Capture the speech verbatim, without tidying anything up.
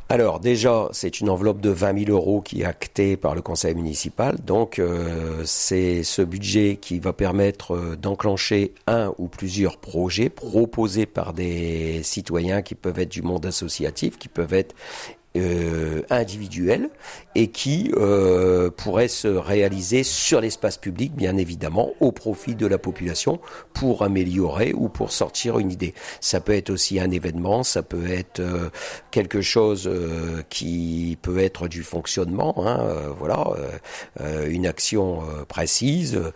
Alors déjà, c'est une enveloppe de vingt mille euros qui est actée par le conseil municipal. Donc euh, c'est ce budget qui va permettre euh, d'enclencher un ou plusieurs projets proposés par des citoyens qui peuvent être du monde associatif, qui peuvent être euh, individuels et qui euh, pourraient se réaliser sur l'espace public, bien évidemment, au profit de la population pour améliorer ou pour sortir une idée. Ça peut être aussi un événement, ça peut être euh, quelque chose euh, qui peut être du fonctionnement, hein, euh, voilà, euh, euh, une action euh, précise.